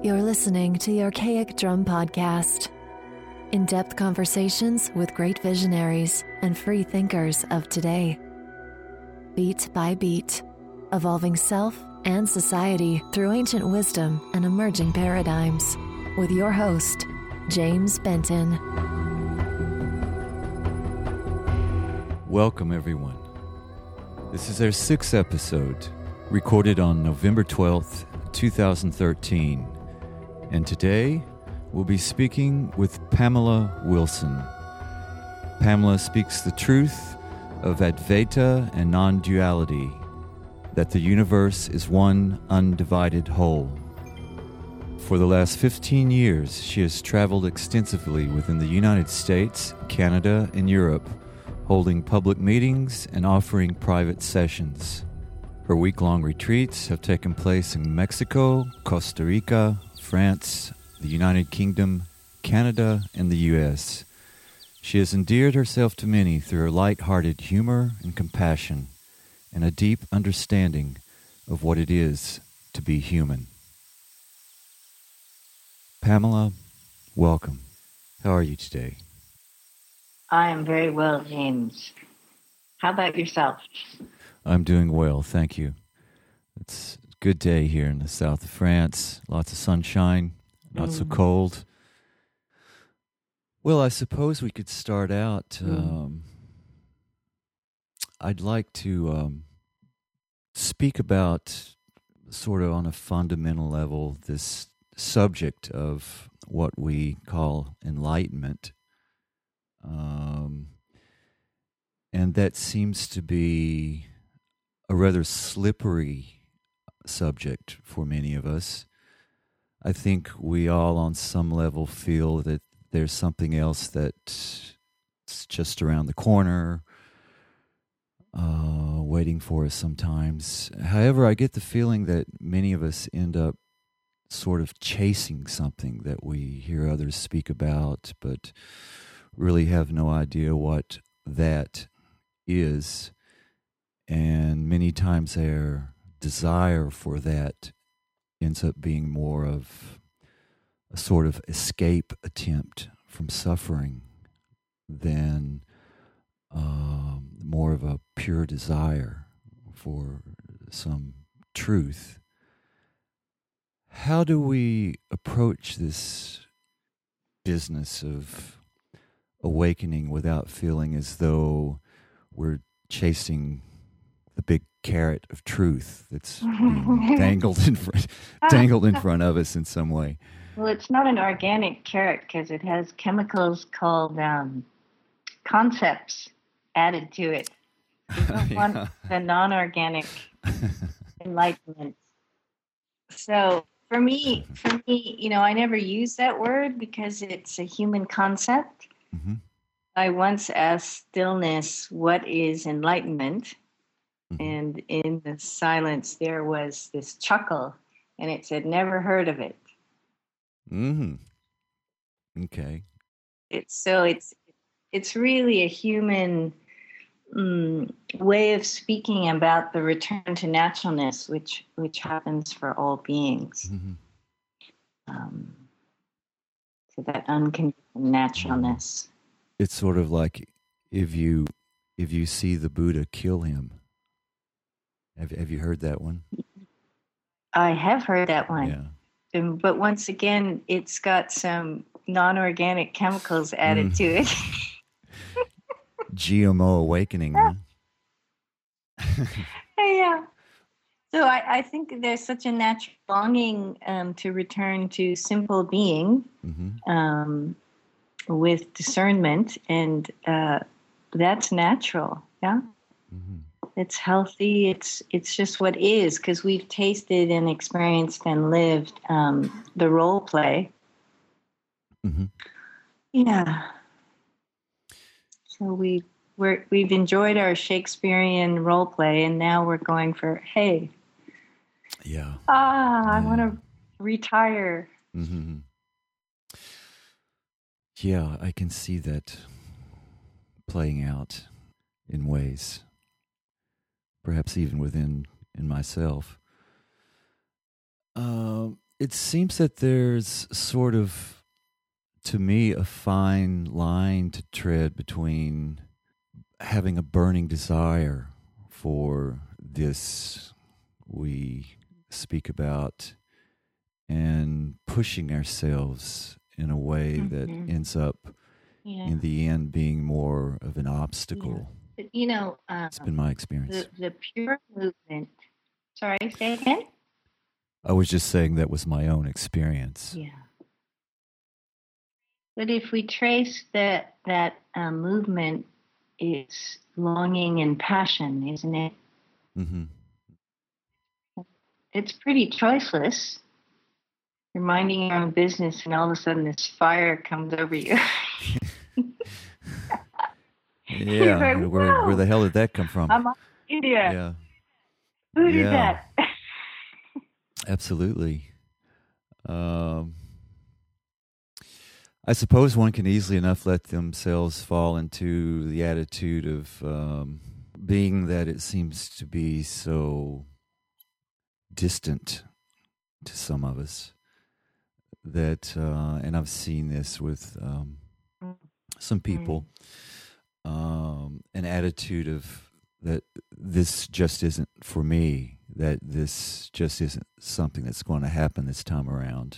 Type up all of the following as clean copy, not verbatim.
You're listening to the Archaic Drum Podcast. In-depth conversations with great visionaries and free thinkers of today. Beat by beat, evolving self and society through ancient wisdom and emerging paradigms. With your host, James Benton. Welcome, everyone. This is our sixth episode, recorded on November 12th, 2013. And today, we'll be speaking with Pamela Wilson. Pamela speaks the truth of Advaita and non-duality, that the universe is one undivided whole. For the last 15 years, she has traveled extensively within the United States, Canada, and Europe, holding public meetings and offering private sessions. Her week-long retreats have taken place in Mexico, Costa Rica, France, the United Kingdom, Canada, and the U.S. She has endeared herself to many through her light-hearted humor and compassion, and a deep understanding of what it is to be human. Pamela, welcome. How are you today? I am very well, James. How about yourself? I'm doing well, thank you. It's a good day here in the south of France. Lots of sunshine, not so cold. Well, I suppose we could start out. I'd like to speak about, sort of on a fundamental level, this subject of what we call enlightenment. And that seems to be a rather slippery subject for many of us. I think we all on some level feel that there's something else that's just around the corner, waiting for us sometimes. However, I get the feeling that many of us end up sort of chasing something that we hear others speak about, but really have no idea what that is. And many times their desire for that ends up being more of a sort of escape attempt from suffering than more of a pure desire for some truth. How do we approach this business of awakening without feeling as though we're chasing the big carrot of truth that's being dangled in front of us in some way? Well, it's not an organic carrot because it has chemicals called concepts added to it. We don't want the non-organic enlightenment. So for me, I never use that word because it's a human concept. Mm-hmm. I once asked stillness, what is enlightenment? Mm-hmm. And in the silence, there was this chuckle, and it said, never heard of it. Mm-hmm. Okay. It's really a human way of speaking about the return to naturalness, which happens for all beings. Mm-hmm. So that unconditioned naturalness. It's sort of like if you see the Buddha, kill him. Have you heard that one? I have heard that one. Yeah. But once again, it's got some non-organic chemicals added to it. GMO awakening, huh? Yeah. So I think there's such a natural longing to return to simple being with discernment, and that's natural. Yeah. Mm-hmm. It's healthy. It's just what is, because we've tasted and experienced and lived the role play. Mm-hmm. Yeah. So we've enjoyed our Shakespearean role play, and now we're going for, hey, I want to retire. Mm-hmm. Yeah, I can see that playing out in ways, perhaps even in myself. it seems that there's sort of, to me, a fine line to tread between having a burning desire for this we speak about and pushing ourselves in a way that ends up in the end being more of an obstacle. But, it's been my experience. The pure movement. Sorry, say again? I was just saying that was my own experience. Yeah. But if we trace that movement, it's longing and passion, isn't it? Mm-hmm. It's pretty choiceless. You're minding your own business, and all of a sudden this fire comes over you. Yeah, like, where the hell did that come from? I'm India. Yeah. Who did that? Absolutely. I suppose one can easily enough let themselves fall into the attitude of being that it seems to be so distant to some of us that, and I've seen this with some people, an attitude of that this just isn't for me, that this just isn't something that's going to happen this time around.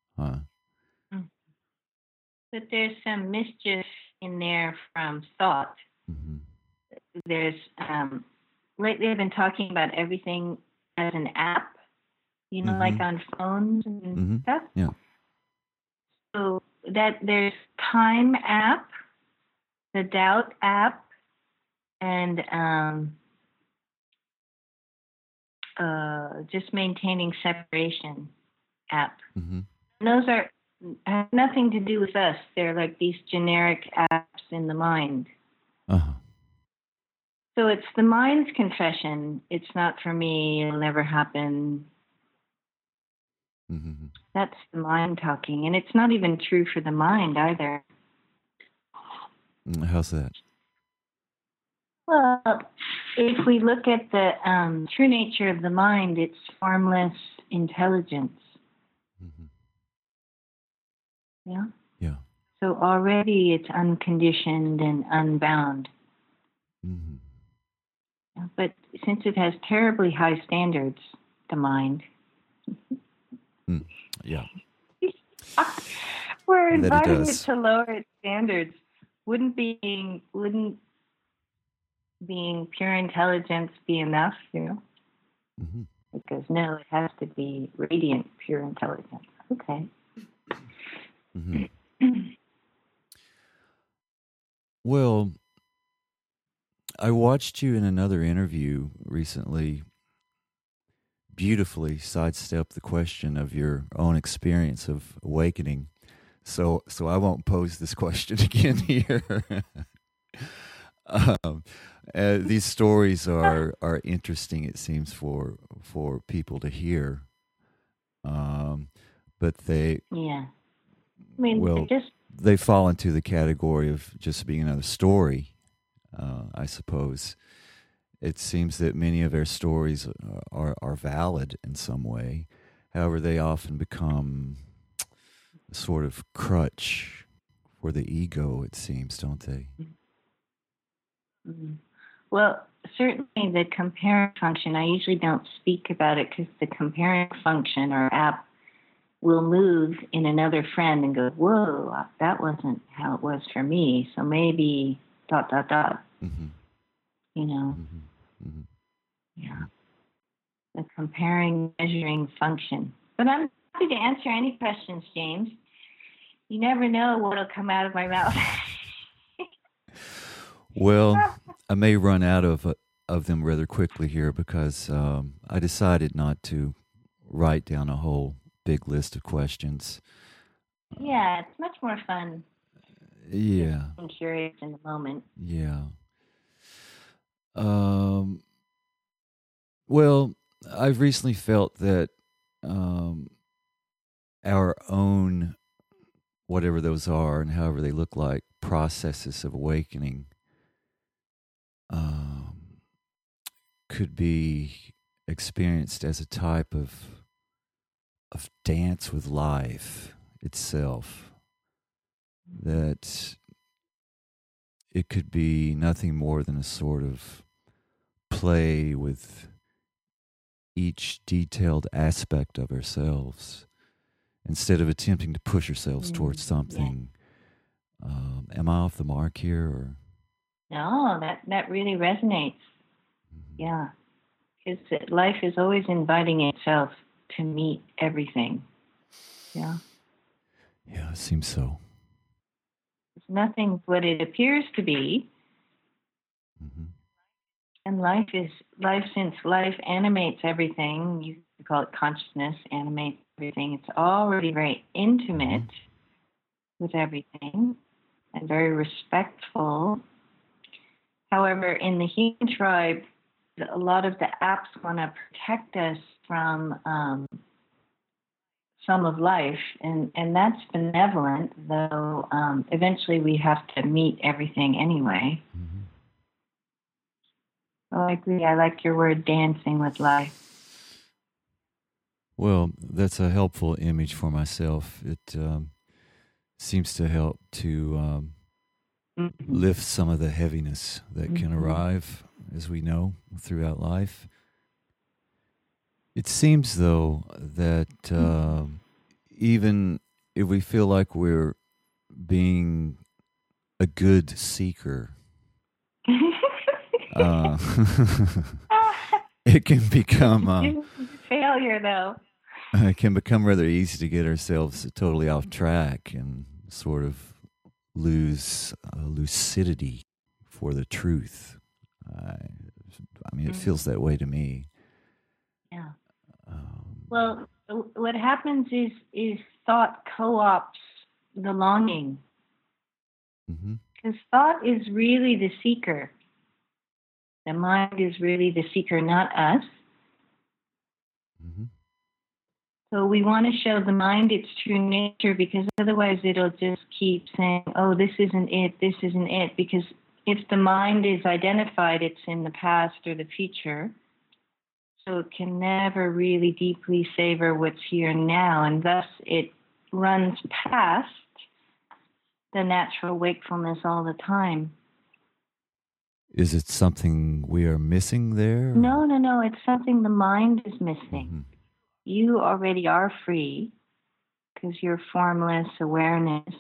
But there's some mischief in there from thought. Mm-hmm. There's lately I've been talking about everything as an app, like on phones and stuff. Yeah. So that there's Time app, the Doubt app, and just maintaining separation app. Mm-hmm. And those have nothing to do with us. They're like these generic apps in the mind. Uh-huh. So it's the mind's confession. It's not for me. It'll never happen. Mm-hmm. That's the mind talking. And it's not even true for the mind either. How's that? Well, if we look at the true nature of the mind, it's formless intelligence. Mm-hmm. Yeah? Yeah. So already it's unconditioned and unbound. Mm-hmm. But since it has terribly high standards, the mind, yeah, we're inviting it to lower its standards. Wouldn't being pure intelligence be enough? Mm-hmm. Because no, it has to be radiant pure intelligence. Okay. Mm-hmm. Well, I watched you in another interview recently beautifully sidestep the question of your own experience of awakening. So I won't pose this question again here. These stories are interesting, it seems, for people to hear. But they they fall into the category of just being another story, I suppose. It seems that many of their stories are valid in some way. However, they often become a sort of crutch for the ego, it seems, don't they? Mm-hmm. Well, certainly the comparing function, I usually don't speak about it because the comparing function or app will move in another friend and go, whoa, that wasn't how it was for me. So maybe ... Mm-hmm. Mm-hmm. Yeah. The comparing, measuring function. But I'm happy to answer any questions, James. You never know what'll come out of my mouth. Well, I may run out of them rather quickly here because I decided not to write down a whole big list of questions. Yeah, it's much more fun. Yeah. I'm curious in the moment. Yeah. Well, I've recently felt that our own, whatever those are and however they look like, processes of awakening could be experienced as a type of dance with life itself, that it could be nothing more than a sort of play with each detailed aspect of ourselves instead of attempting to push ourselves towards something. Am I off the mark here? Or? No, that really resonates. Yeah. Because life is always inviting itself to meet everything. Yeah. Yeah, it seems so. It's nothing what it appears to be. And life, since life animates everything, you could call it consciousness, animates everything. It's already very intimate with everything and very respectful. However, in the human tribe, a lot of the apps want to protect us from some of life, and that's benevolent, though eventually we have to meet everything anyway. So I agree. I like your word, dancing with life. Well, that's a helpful image for myself. It seems to help to lift some of the heaviness that can arrive, as we know, throughout life. It seems, though, that even if we feel like we're being a good seeker, it can become failure, though. It can become rather easy to get ourselves totally off track and sort of lose lucidity for the truth. I mean, it feels that way to me. Yeah. Well, what happens is thought co-ops the longing. Because thought is really the seeker. The mind is really the seeker, not us. So we want to show the mind its true nature, because otherwise it'll just keep saying, oh, this isn't it, this isn't it. Because if the mind is identified, it's in the past or the future. So it can never really deeply savor what's here and now. And thus it runs past the natural wakefulness all the time. Is it something we are missing there? No. It's something the mind is missing. You already are free because you're formless awareness.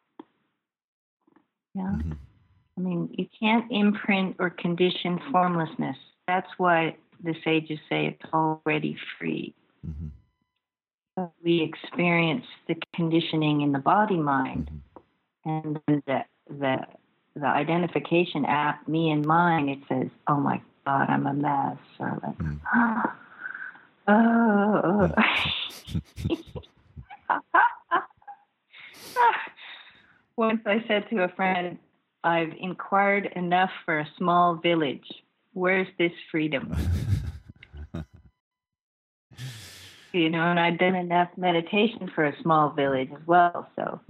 Yeah. I mean, you can't imprint or condition formlessness. That's why the sages say it's already free. So we experience the conditioning in the body-mind. And the identification app, me and mine, it says, oh my God, I'm a mess. Or like, oh. Once I said to a friend, I've inquired enough for a small village. Where's this freedom? And I'd done enough meditation for a small village as well, so.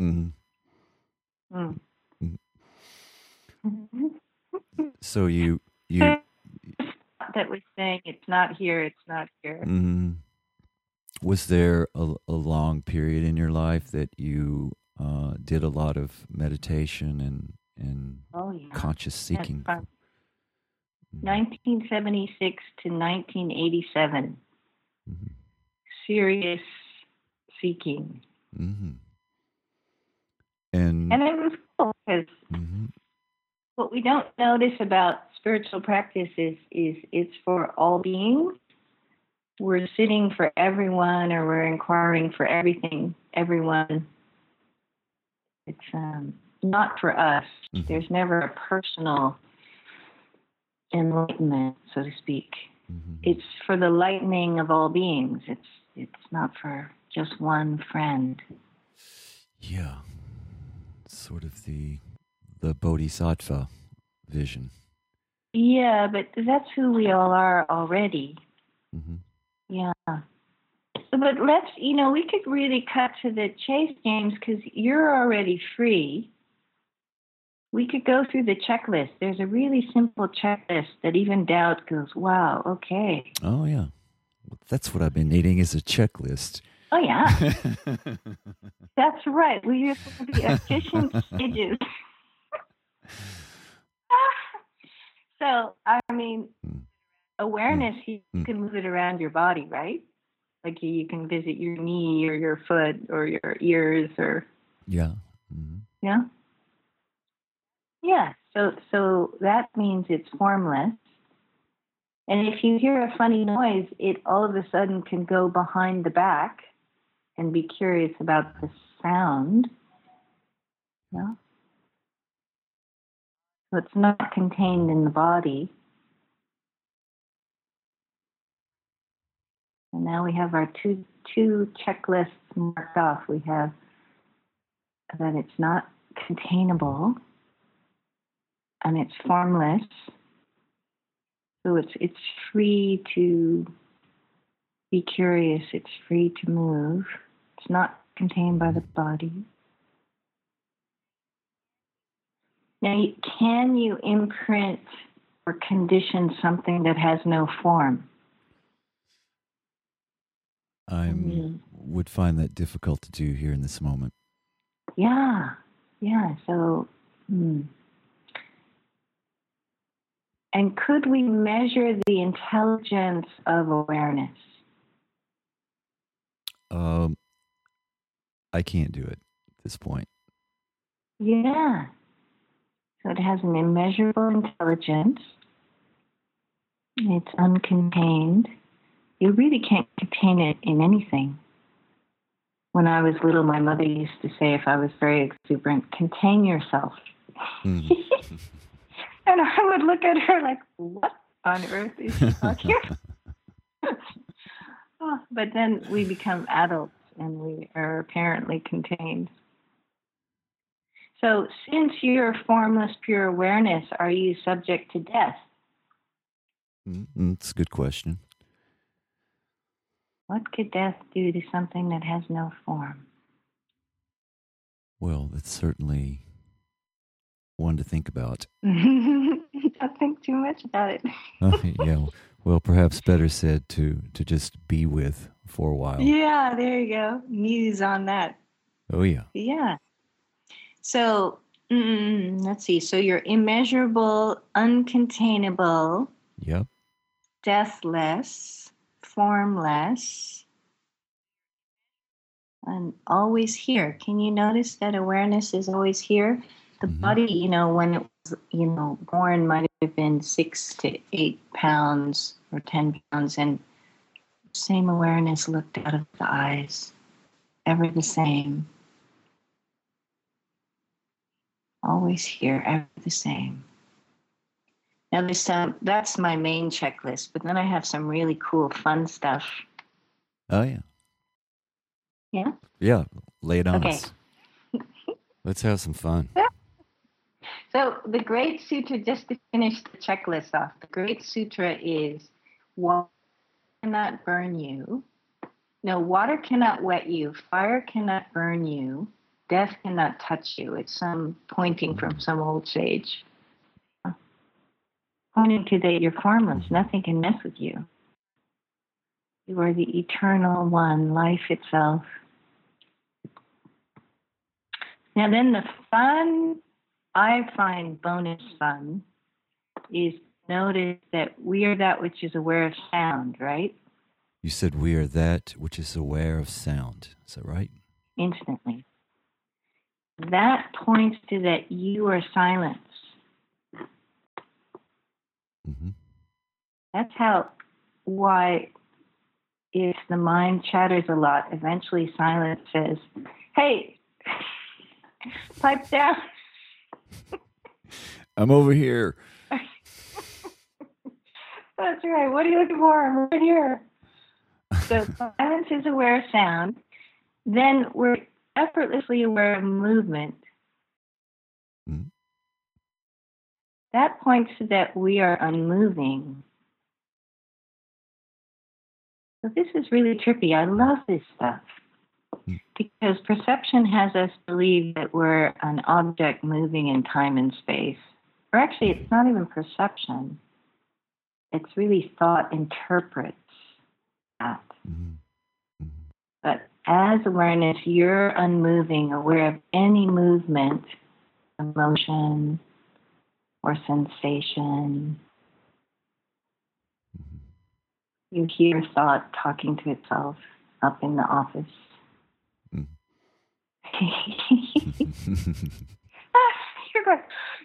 So you that was saying it's not here, it's not here. Was there a long period in your life that you did a lot of meditation and conscious seeking? 1976 to 1987. Serious seeking. And it was cool because what we don't notice about spiritual practice is it's for all beings. We're sitting for everyone, or we're inquiring for everything, everyone. It's not for us. There's never a personal enlightenment, so to speak. It's for the lightening of all beings. It's not for just one friend. Yeah. Sort of the bodhisattva vision. Yeah, but that's who we all are already. Yeah. So, but let's, we could really cut to the chase, James, because you're already free. We could go through the checklist. There's a really simple checklist that even doubt goes, wow, okay. Oh, yeah. That's what I've been needing, is a checklist. Oh, yeah. That's right. We are going to be efficient stages. So, I mean, awareness, you can move it around your body, right? Like you can visit your knee or your foot or your ears or... Yeah. Yeah? Yeah. So that means it's formless. And if you hear a funny noise, it all of a sudden can go behind the back and be curious about the sound. Yeah. So it's not contained in the body. And now we have our two checklists marked off. We have that it's not containable and it's formless. So it's free to be curious. It's free to move. It's not contained by the body. Now, can you imprint or condition something that has no form? I would find that difficult to do here in this moment. Yeah. So, and could we measure the intelligence of awareness? I can't do it at this point. Yeah. So it has an immeasurable intelligence. It's uncontained. You really can't contain it in anything. When I was little, my mother used to say, if I was very exuberant, contain yourself. And I would look at her like, what on earth is she talking about? But then we become adults and we are apparently contained. So since you're formless, pure awareness, are you subject to death? That's a good question. What could death do to something that has no form? Well, that's certainly one to think about. Don't think too much about it. Yeah. Well, perhaps better said to just be with for a while. Yeah, there you go. Muse on that. Oh, yeah. Yeah. So, let's see. So you're immeasurable, uncontainable. Yep. Deathless, formless, and always here. Can you notice that awareness is always here? The body, when it was, born might have been 6 to 8 pounds or 10 pounds, and same awareness looked out of the eyes, ever the same. Always here, ever the same. Now, that's my main checklist, but then I have some really cool, fun stuff. Oh, yeah. Yeah? Yeah, lay it on us. Let's have some fun. So the Great Sutra, just to finish the checklist off, the Great Sutra is water cannot burn you. No, water cannot wet you. Fire cannot burn you. Death cannot touch you. It's some pointing from some old sage. Pointing to that you're formless. Nothing can mess with you. You are the eternal one, life itself. Now then the fun, I find bonus fun, is notice that we are that which is aware of sound, right? You said we are that which is aware of sound. Is that right? Instantly. That points to that you are silence. That's why if the mind chatters a lot, eventually silence says, hey, pipe down. I'm over here. That's right. What are you looking for? I'm right here. So silence is aware of sound. Then we're effortlessly aware of movement. That points to that we are unmoving. So this is really trippy. I love this stuff. Because perception has us believe that we're an object moving in time and space. Or actually, it's not even perception. It's really thought interprets that. But as awareness, you're unmoving, aware of any movement, emotion, or sensation. You hear thought talking to itself up in the office. Mm. You're going,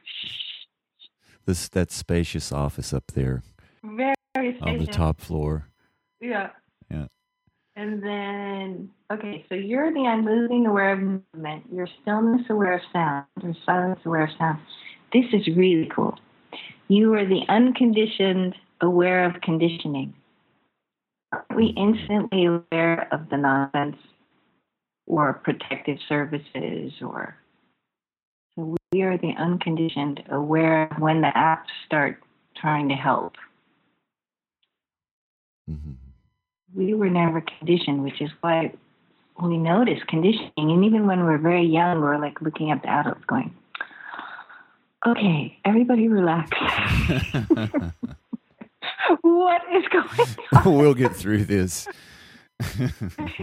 That spacious office up there very spacious. on the top floor. Yeah. Yeah. And then, okay, so you're the unmoving aware of movement. You're stillness aware of sound. You're silence aware of sound. This is really cool. You are the unconditioned aware of conditioning. We instantly aware of the nonsense or protective services, or so we are the unconditioned aware of when the apps start trying to help. Mm-hmm. We were never conditioned, which is why we notice conditioning. And even when we're very young, we're like looking at the adults going, okay, everybody relax. What is going on? We'll get through this. Just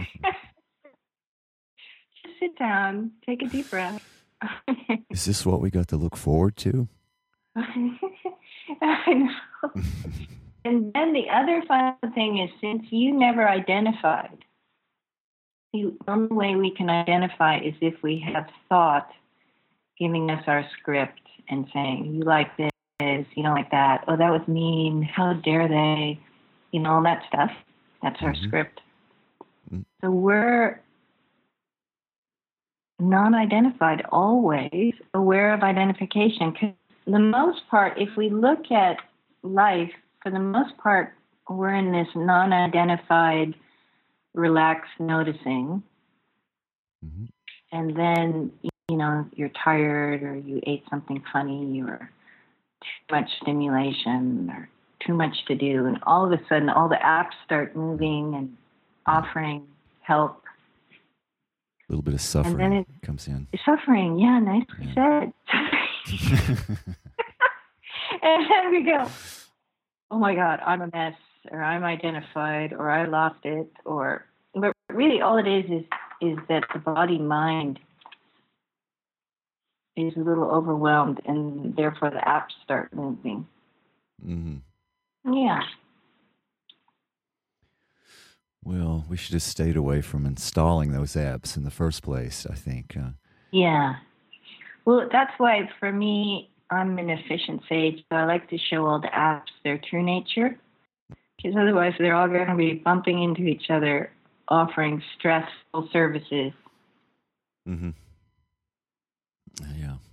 sit down, take a deep breath. Is this what we got to look forward to? I know. And then the other fun thing is, since you never identified, the only way we can identify is if we have thought giving us our script and saying, you like this, you don't like that, oh, that was mean, how dare they, all that stuff. That's our script. Mm-hmm. So we're non-identified, always aware of identification. Because for the most part, if we look at life, for the most part, we're in this non-identified, relaxed noticing. Mm-hmm. And then, you're tired, or you ate something funny, or too much stimulation, or too much to do. And all of a sudden, all the apps start moving and offering help. A little bit of suffering, and then it comes in. Suffering, yeah, nicely said. And then we go, oh my God, I'm a mess, or I'm identified, or I lost it, but really all it is that the body-mind is a little overwhelmed, and therefore the apps start moving. Mm-hmm. Yeah. Well, we should have stayed away from installing those apps in the first place, I think. Yeah. Well, that's why, for me, I'm an efficient sage, so I like to show all the apps their true nature, because otherwise they're all going to be bumping into each other, offering stressful services. Mm-hmm. Yeah.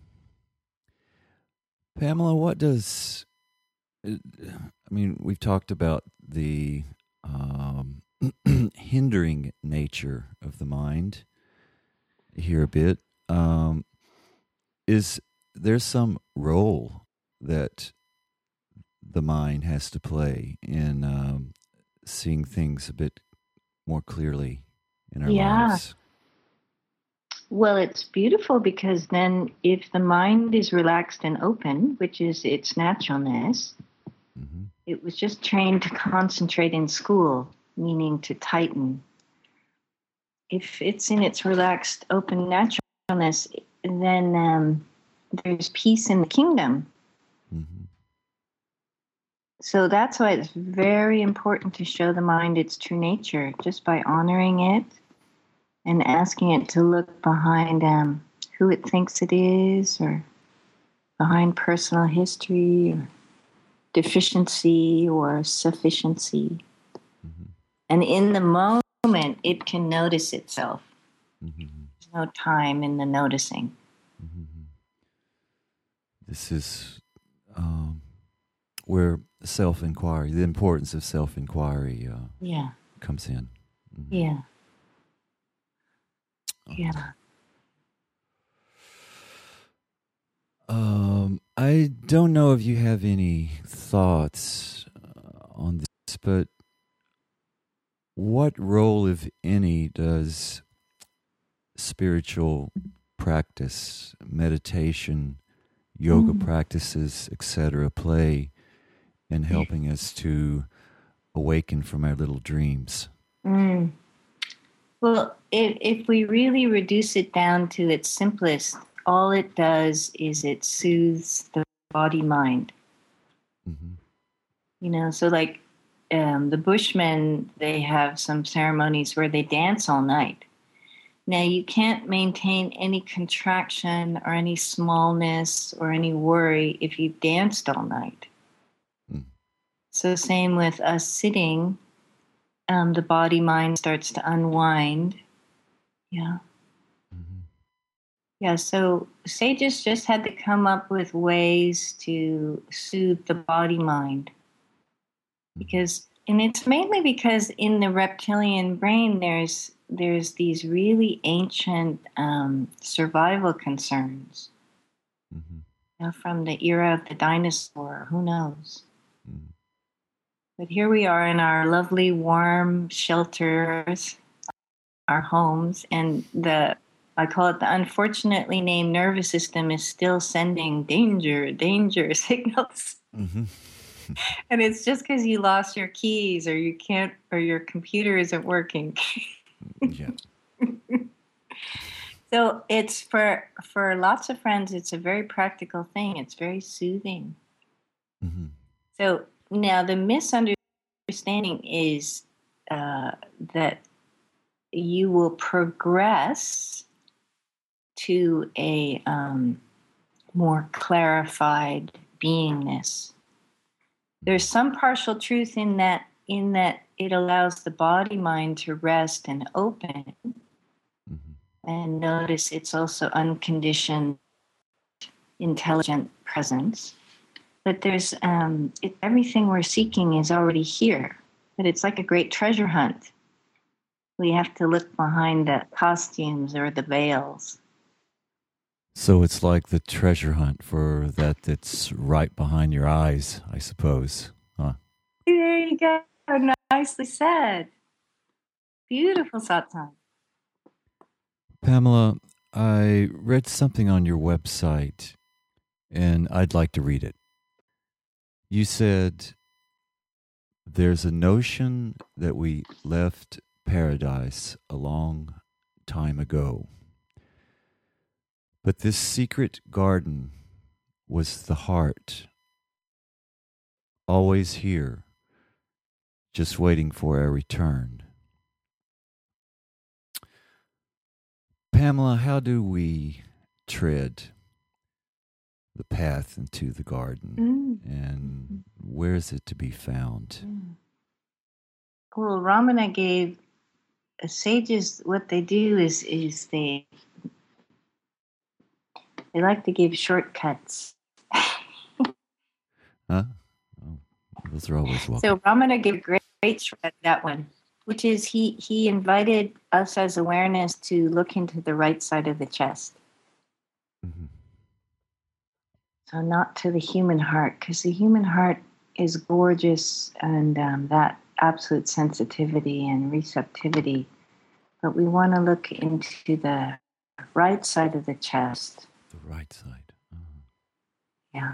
Pamela, what does... we've talked about the hindering nature of the mind here a bit. Is there some role that the mind has to play in seeing things a bit more clearly in our lives? Well, it's beautiful, because then if the mind is relaxed and open, which is its naturalness, mm-hmm. It was just trained to concentrate in school, meaning to tighten. If it's in its relaxed, open naturalness, then there's peace in the kingdom. Mm-hmm. So that's why it's very important to show the mind its true nature, just by honoring it and asking it to look behind who it thinks it is, or behind personal history, or deficiency, or sufficiency. Mm-hmm. And in the moment, it can notice itself. Mm-hmm. There's no time in the noticing. Mm-hmm. This is where self-inquiry, the importance of self-inquiry comes in. Mm-hmm. Yeah. Yeah. I don't know if you have any thoughts on this, but what role, if any, does spiritual practice, meditation, yoga practices, etc., play in helping us to awaken from our little dreams? Well, if we really reduce it down to its simplest, all it does is it soothes the body mind. Mm-hmm. You know, so like the Bushmen, they have some ceremonies where they dance all night. Now, you can't maintain any contraction or any smallness or any worry if you've danced all night. Mm. So, same with us sitting, the body mind starts to unwind. Yeah. Mm-hmm. Yeah. So, sages just had to come up with ways to soothe the body mind. Because, and it's mainly because in the reptilian brain, there's these really ancient survival concerns, Mm-hmm. you know, from the era of the dinosaur. Who knows? Mm-hmm. But here we are in our lovely warm shelters, our homes, and I call it the unfortunately named nervous system is still sending danger, danger signals. Mm-hmm. And it's just because you lost your keys or you can't, or your computer isn't working. Yeah. So it's for lots of friends, it's a very practical thing. It's very soothing. Mm-hmm. So now the misunderstanding is that you will progress to a more clarified beingness. There's some partial truth in that it allows the body mind to rest and open. Mm-hmm. And notice it's also unconditioned, intelligent presence. But there's everything we're seeking is already here. But it's like a great treasure hunt. We have to look behind the costumes or the veils. So it's like the treasure hunt for that's right behind your eyes, I suppose. Huh? There you go. Nicely said. Beautiful satsang. Pamela, I read something on your website and I'd like to read it. You said there's a notion that we left paradise a long time ago. But this secret garden was the heart, always here, just waiting for our return. Pamela, how do we tread the path into the garden, and where is it to be found? Well, Ramana gave sages, what they do is they like to give shortcuts. Huh? Oh, those are always welcome. So Ramana gave great shortcut, that one, which is he invited us as awareness to look into the right side of the chest. Mm-hmm. So not to the human heart, because the human heart is gorgeous and that absolute sensitivity and receptivity. But we want to look into the right side of the chest. The right side. Uh-huh. Yeah.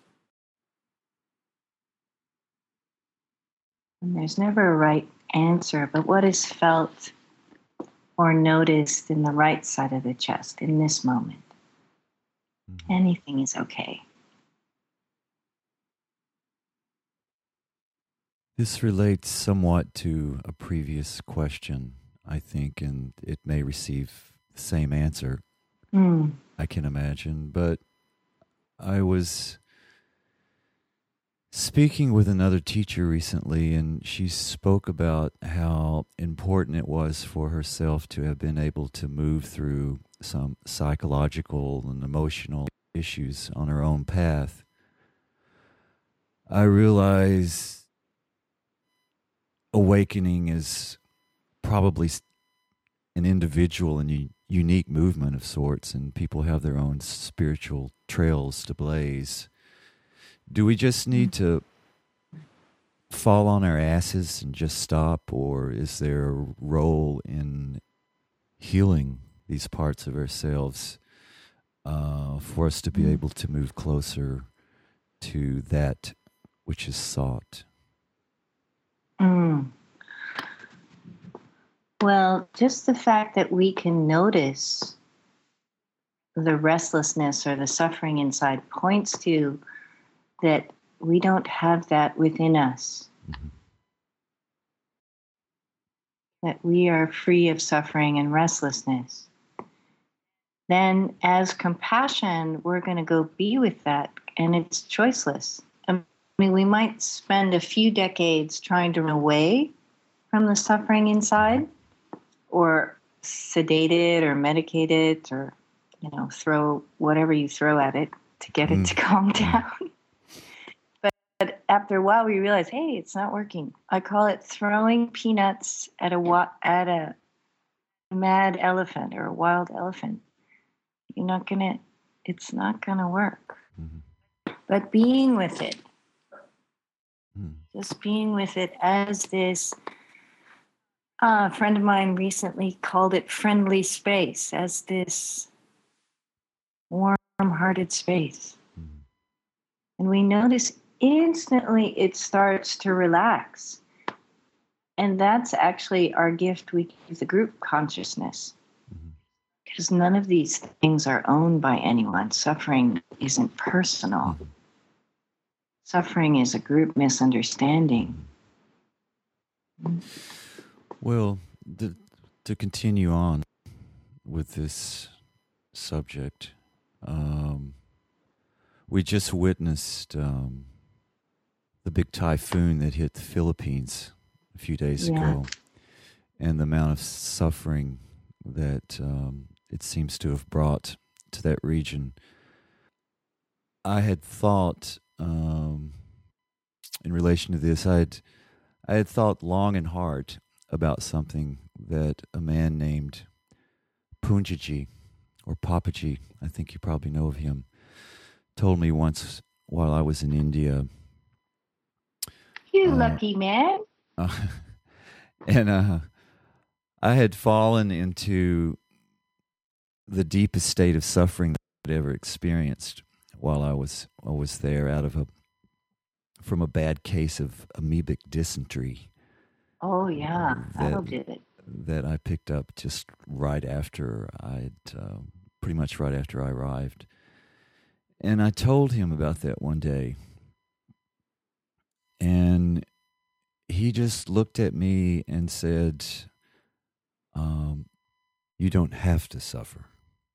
And there's never a right answer, but what is felt or noticed in the right side of the chest in this moment? Mm-hmm. Anything is okay. This relates somewhat to a previous question, I think, and it may receive the same answer, I can imagine. But I was speaking with another teacher recently, and she spoke about how important it was for herself to have been able to move through some psychological and emotional issues on her own path. I realize awakening is probably an individual and unique movement of sorts, and people have their own spiritual trails to blaze. Do we just need to fall on our asses and just stop, or is there a role in healing these parts of ourselves for us to be able to move closer to that which is sought? Well, just the fact that we can notice the restlessness or the suffering inside points to that we don't have that within us. Mm-hmm. That we are free of suffering and restlessness. Then as compassion, we're going to go be with that, and it's choiceless. I mean, we might spend a few decades trying to run away from the suffering inside, or sedate it or medicate it, or, throw whatever you throw at it to get it to calm down. But after a while, we realize, hey, it's not working. I call it throwing peanuts at a mad elephant or a wild elephant. It's not gonna work. Mm-hmm. But being with it, just being with it as this, a friend of mine recently called it friendly space, as this warm-hearted space. Mm-hmm. And we notice instantly it starts to relax. And that's actually our gift we give the group consciousness. Because none of these things are owned by anyone. Suffering isn't personal. Suffering is a group misunderstanding. Well, to continue on with this subject, we just witnessed the big typhoon that hit the Philippines a few days ago, and the amount of suffering that it seems to have brought to that region. I had thought, in relation to this, I had thought long and hard about something that a man named Punjaji, or Papaji, I think you probably know of him, told me once while I was in India. You lucky man. And I had fallen into the deepest state of suffering that I'd ever experienced while I was there, from a bad case of amoebic dysentery. Oh yeah, that'll do it. That I picked up just right after pretty much right after I arrived. And I told him about that one day. And he just looked at me and said, you don't have to suffer.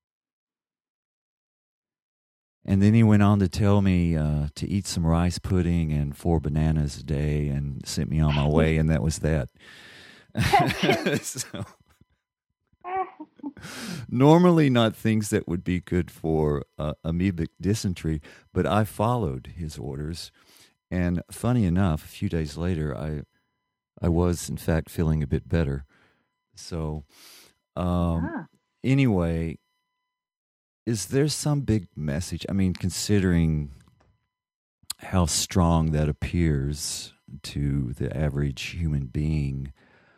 And then he went on to tell me to eat some rice pudding and 4 bananas a day, and sent me on my way, and that was that. So, normally not things that would be good for amoebic dysentery, but I followed his orders. And funny enough, a few days later, I was, in fact, feeling a bit better. So, anyway, is there some big message? I mean, considering how strong that appears to the average human being,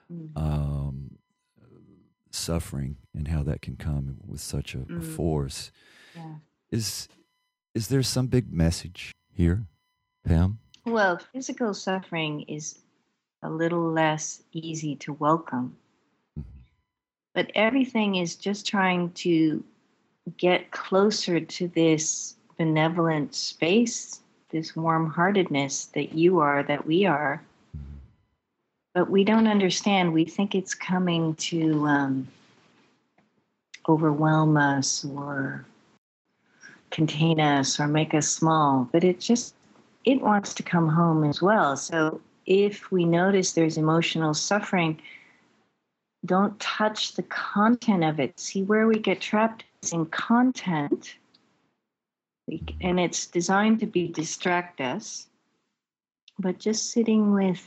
suffering, and how that can come with such a force. Yeah. Is there some big message here, Pam? Well, physical suffering is a little less easy to welcome. But everything is just trying to get closer to this benevolent space, this warm-heartedness that you are, that we are. But we don't understand. We think it's coming to overwhelm us or contain us or make us small. But it wants to come home as well. So if we notice there's emotional suffering, don't touch the content of it. See, where we get trapped is in content. And it's designed to distract us. But just sitting with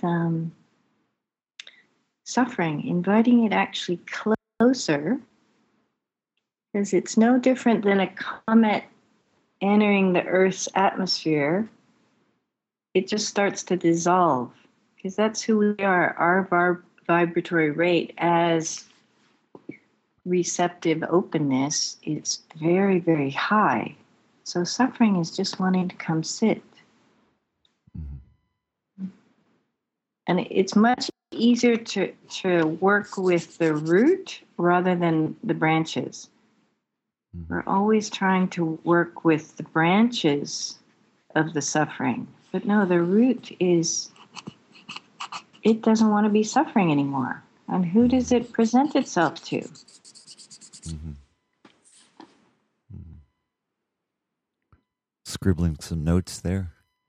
suffering, inviting it actually closer, because it's no different than a comet entering the Earth's atmosphere. It just starts to dissolve, because that's who we are. Our vibratory rate as receptive openness is very, very high. So suffering is just wanting to come sit. And it's much easier to work with the root rather than the branches. We're always trying to work with the branches of the suffering. But no, the root is, it doesn't want to be suffering anymore. And who does it present itself to? Mm-hmm. Mm-hmm. Scribbling some notes there.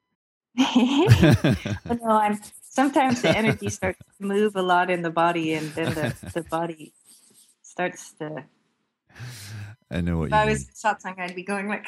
No, sometimes the energy starts to move a lot in the body, and then the body starts to. I know what if you I mean. was in satsang, I'd be going like.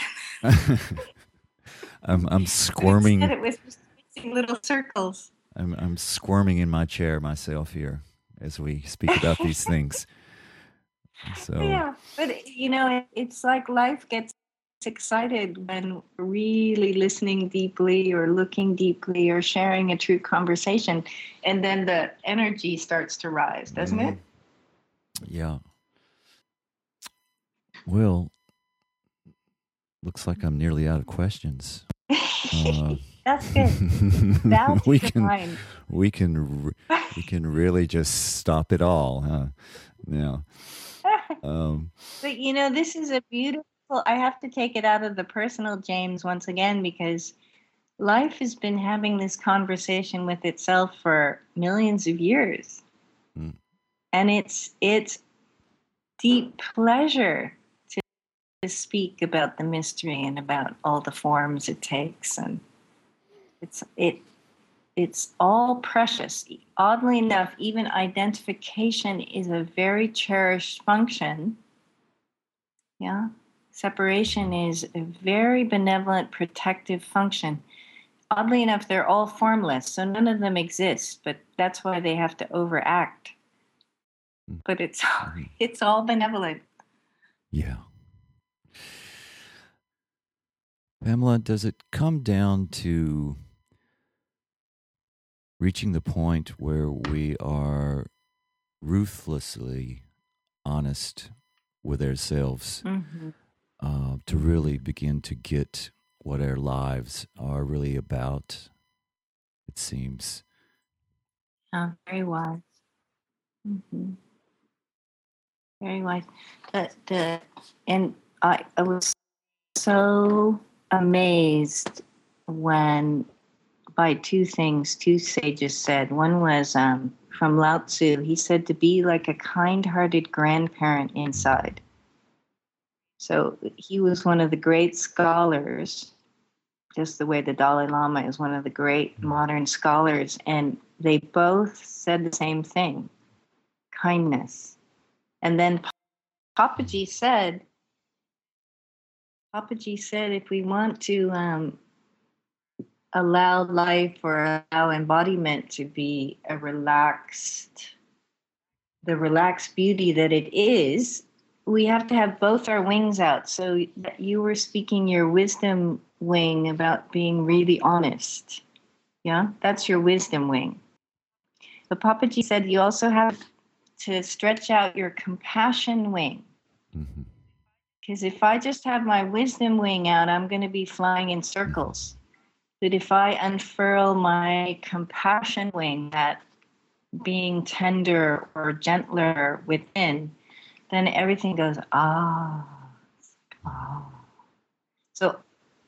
I'm squirming. Instead, it was just little circles. I'm squirming in my chair myself here as we speak about these things. So yeah, but it's like life gets excited when really listening deeply or looking deeply or sharing a true conversation, and then the energy starts to rise, doesn't it? Yeah. Well, looks like I'm nearly out of questions. That's good. That's we can really just stop it all, huh? Yeah. But this is a beautiful. I have to take it out of the personal, James, once again, because life has been having this conversation with itself for millions of years, and it's deep pleasure to speak about the mystery and about all the forms it takes, and it's all precious. Oddly enough, even identification is a very cherished function. Yeah. Separation is a very benevolent, protective function. Oddly enough, they're all formless, so none of them exist, but that's why they have to overact. But it's all benevolent. Yeah. Pamela, does it come down to reaching the point where we are ruthlessly honest with ourselves to really begin to get what our lives are really about, it seems? Very wise. Mm-hmm. Very wise. And I was so amazed by two sages said. One was from Lao Tzu. He said to be like a kind-hearted grandparent inside. So he was one of the great scholars, just the way the Dalai Lama is one of the great modern scholars. And they both said the same thing, kindness. And then Papaji said, if we want to allow life or allow embodiment to be the relaxed beauty that it is, we have to have both our wings out. So you were speaking your wisdom wing about being really honest. Yeah, that's your wisdom wing. But Papaji said you also have to stretch out your compassion wing. Because if I just have my wisdom wing out, I'm going to be flying in circles. But if I unfurl my compassion wing, that being tender or gentler within, then everything goes, ah. So,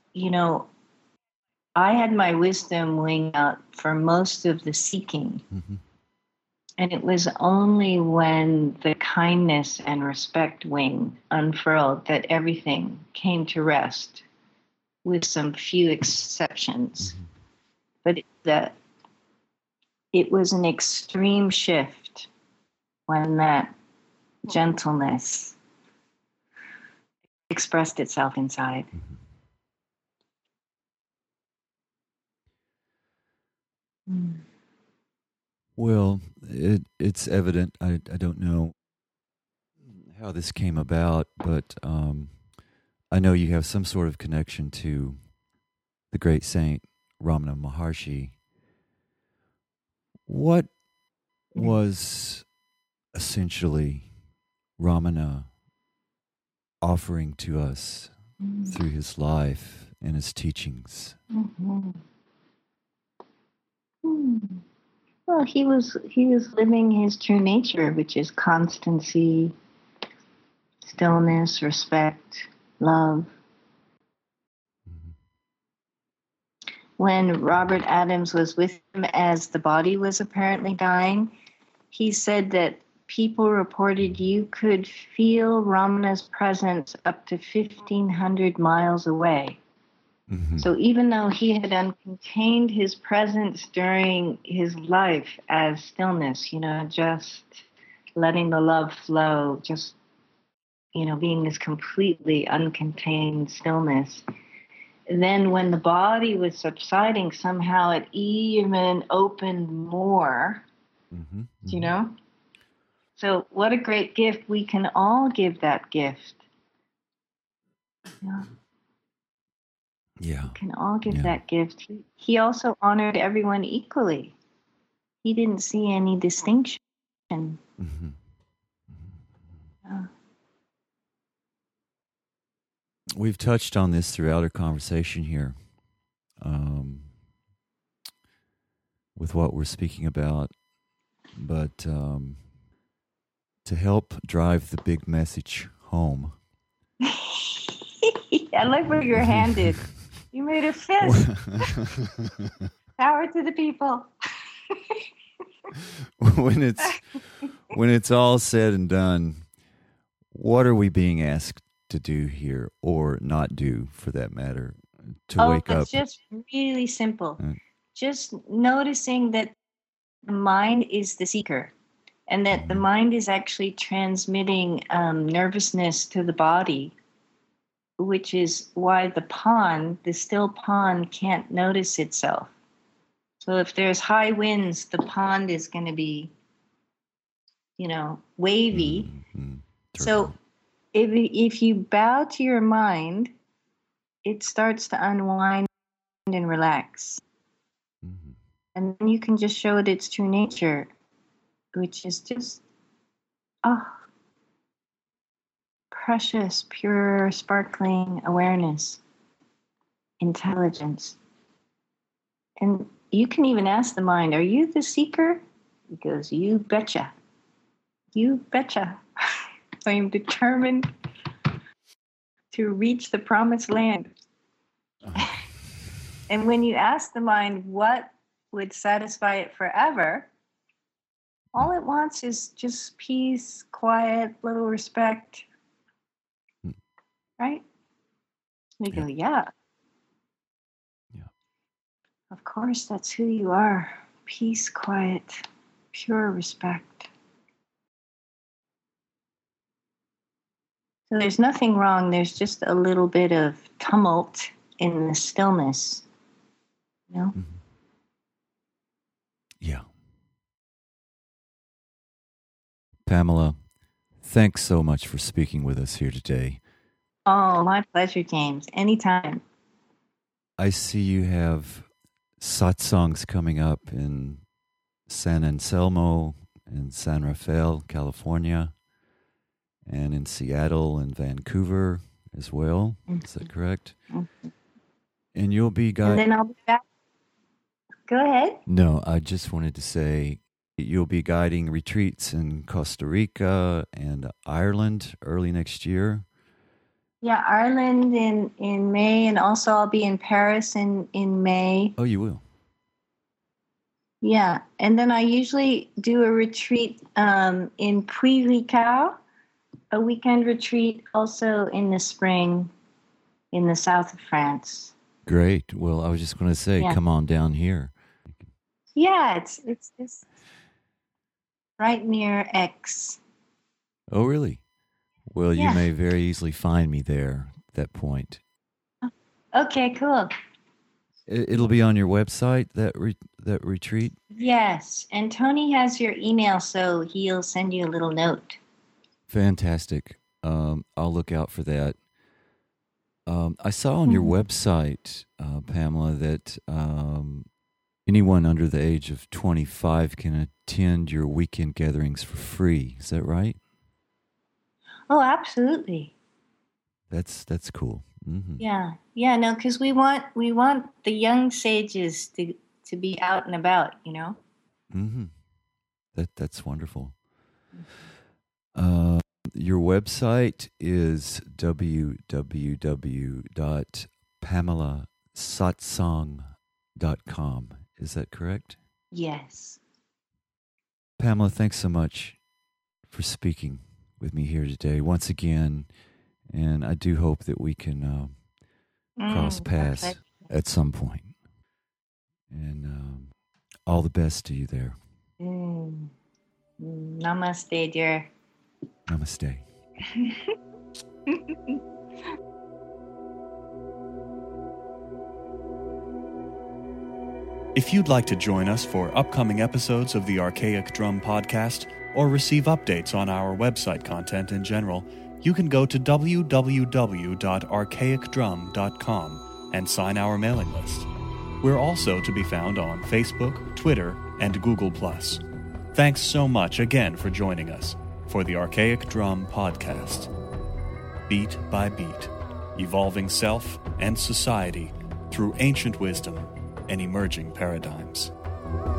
I had my wisdom wing out for most of the seeking. And it was only when the kindness and respect wing unfurled that everything came to rest, with some few exceptions. But it was an extreme shift when that gentleness expressed itself inside. Well, it's evident. I don't know how this came about, but I know you have some sort of connection to the great saint Ramana Maharshi. What was essentially Ramana offering to us through his life and his teachings? Well, he was living his true nature, which is constancy, stillness, respect, love. When Robert Adams was with him as the body was apparently dying, he said that people reported you could feel Ramana's presence up to 1,500 miles away. Mm-hmm. So even though he had uncontained his presence during his life as stillness, just letting the love flow, just, being this completely uncontained stillness, then when the body was subsiding, somehow it even opened more, mm-hmm. So what a great gift. We can all give that gift. Yeah. Yeah. We can all give that gift. He also honored everyone equally. He didn't see any distinction. Mm-hmm. Yeah. We've touched on this throughout our conversation here, with what we're speaking about, but to help drive the big message home. I like what your hand did. You made a fist. Power to the people. When it's all said and done, what are we being asked to do here, or not do, for that matter, to wake up? It's just really simple. Just noticing that the mind is the seeker, and that the mind is actually transmitting nervousness to the body, which is why the still pond can't notice itself. So if there's high winds, the pond is going to be, wavy. Mm-hmm. So if you bow to your mind, it starts to unwind and relax. Mm-hmm. And then you can just show it its true nature, which is just, precious, pure, sparkling awareness, intelligence. And you can even ask the mind, are you the seeker? It goes, you betcha. You betcha. I am determined to reach the promised land. And when you ask the mind what would satisfy it forever, all it wants is just peace, quiet, little respect. Right? We go, yeah. Of course, that's who you are. Peace, quiet, pure respect. So there's nothing wrong. There's just a little bit of tumult in the stillness. Mm-hmm. Yeah. Pamela, thanks so much for speaking with us here today. Oh, my pleasure, James. Anytime. I see you have satsangs coming up in San Anselmo and San Rafael, California, and in Seattle and Vancouver as well. Mm-hmm. Is that correct? Mm-hmm. And you'll be guiding... And then I'll be back. Go ahead. No, I just wanted to say you'll be guiding retreats in Costa Rica and Ireland early next year. Yeah, Ireland in May, and also I'll be in Paris in May. Oh, you will? Yeah, and then I usually do a retreat in Puy-Ricard, a weekend retreat also in the spring in the south of France. Great. Well, I was just going to say, come on down here. Yeah, it's just right near Aix. Oh, really? Well, you may very easily find me there at that point. Okay, cool. It'll be on your website, that retreat? Yes, and Tony has your email, so he'll send you a little note. Fantastic. I'll look out for that. I saw on your website, Pamela, that anyone under the age of 25 can attend your weekend gatherings for free. Is that right? Oh, absolutely. That's cool. Mm-hmm. Yeah. No, because we want the young sages to be out and about, Mm-hmm. That's wonderful. Your website is www.pamelasatsang.com. Is that correct? Yes. Pamela, thanks so much for speaking with me here today once again. And I do hope that we can cross paths at some point. And all the best to you there. Namaste, dear. Namaste. If you'd like to join us for upcoming episodes of the Archaic Drum podcast or receive updates on our website content in general, you can go to www.archaicdrum.com and sign our mailing list. We're also to be found on Facebook, Twitter, and Google+. Thanks so much again for joining us for the Archaic Drum podcast. Beat by beat, evolving self and society through ancient wisdom and emerging paradigms.